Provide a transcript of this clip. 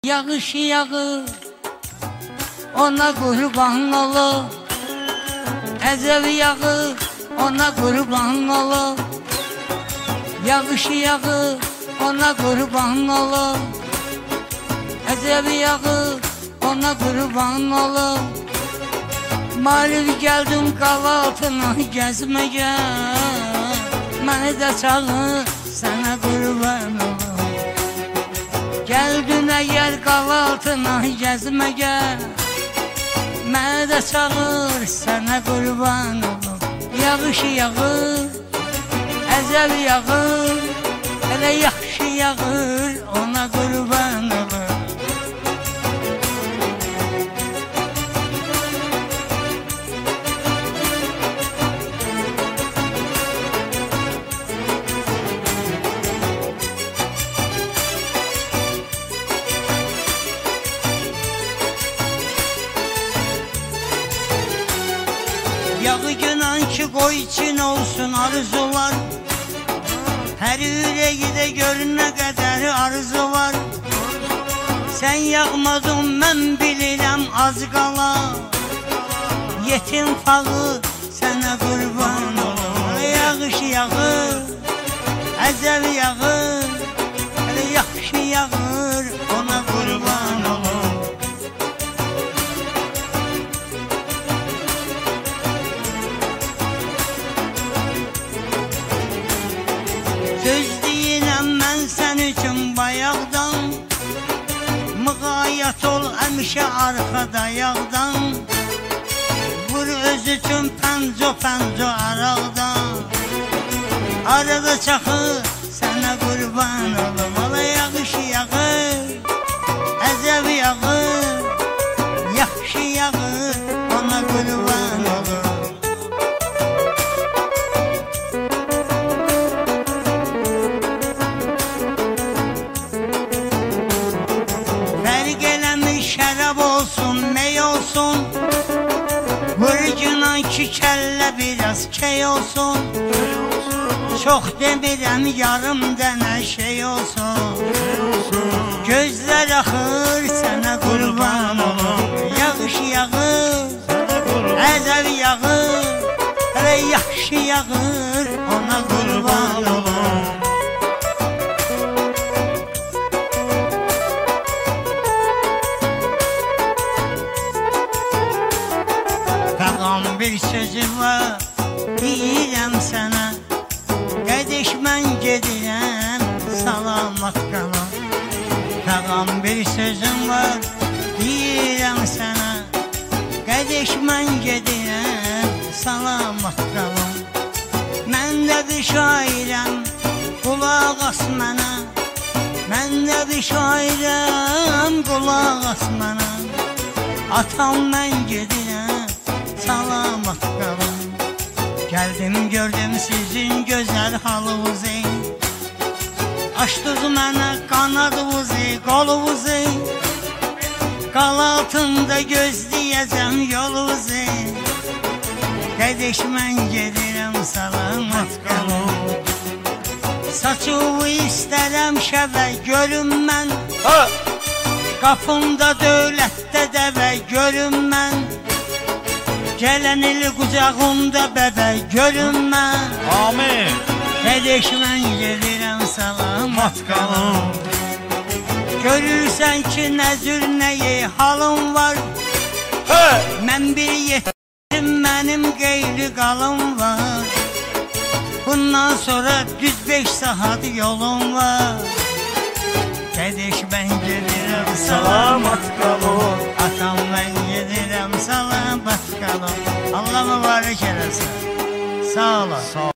Yağış yağır, ona qurban olur. Əcəb yağır, ona qurban olur. Yağış yağır, ona qurban olur. Əcəb yağır, ona qurban olur. Malim gəldim qavaltına gəzməyə, məni də çağır, sənə qurban olur. Gəldin əgər qavaltına gəzməyə, məni də çağır, sənə qurban olur. Yağış yağır, əcəb yağır, elə yaxşı yağır, ona qurban olur. Yağı günan ki qoy için olsun arzular. Hər ürəyi də görün nə qədər arzu var. Sən yağmadın mən bilirəm az qala. Yetim fağı sənə qurban olur. Yağış yağır, əcəb yağır, elə yaxşı yağır, ona qurban olur. Söz deyirəm mən sən üçün bayaqdan. Müğayət ol həmişə arxada yağdan. Vur öz üçün pənco araqdan. Arada çaxır sənə qurban olum. Ola yağış yağır, əcəb yağır, yaxşı yağır, ona qurban olum. Şərab olsun, ney olsun, vurcunan ki kəllə biraz key olsun. Çox demirəm yarım dənə şey olsun. Gözlər axır sənə qurban olum. Yağış yağır, əcəb yağır, elə yaxşı yağır, ona qurban olum. Bir sözüm var, deyirəm sənə, qədiş mən gedirəm, salamat qalam. Fəqam bir sözüm var, deyirəm sənə, qədiş mən gedirəm, salamat qalam. Mən də bir şairəm, qulaq as mənə. Mən də bir şairəm, qulaq as mənə. Atam mən gedirəm, salamat qalın. Gəldim gördüm sizin gözəl halınızı. Açdınız mənə qanadınızı, qolunuzu. Qal altında gözləyəcəm yolunuzu. Qədiş mən gedirəm, salamat qalın. Saçımı istərəm şəvə görüm mən. Qapımda dövlətdə dəvə görüm mən. Gələn il qucağımda bəbək görünmə. Amin. Qədiş mən gedirəm, salamat qalım. Görürsən ki nə cür nəyi halım var. Mən bir yetim, mənim qeyri qalım var. Bundan sonra düz 5 saat yolum var. Qədiş mən gedirəm, salamat qalım. Atam mən gedirəm, salamat qalım. Allah mübarək eləsin. Sağ olun.